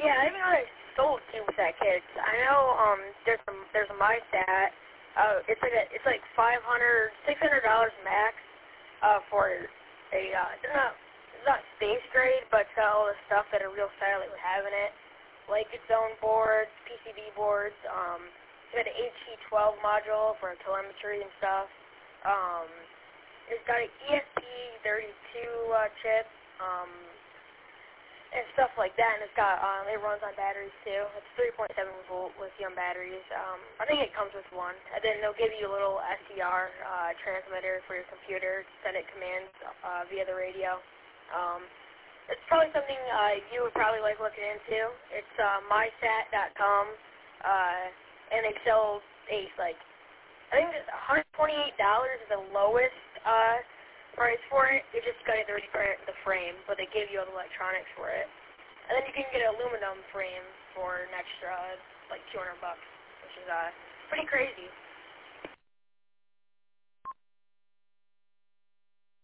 Yeah, I even know they sold CubeSat kits. I know there's a MySat. It's like $600 max for a it's not space grade, but it's got all the stuff that a real satellite would have in it, like its own boards, PCB boards. It's got an HT12 module for telemetry and stuff. It's got an ESP32 chip. And stuff like that, and it's got, it runs on batteries too. It's 3.7 volt lithium batteries. I think it comes with one. And then they'll give you a little SDR transmitter for your computer to send it commands via the radio. It's probably something you would probably like looking into. It's mysat.com, and they sell I think it's $128 is the lowest price for it. You just got the frame, but they give you all the electronics for it. And then you can get an aluminum frame for an extra, like $200, which is pretty crazy.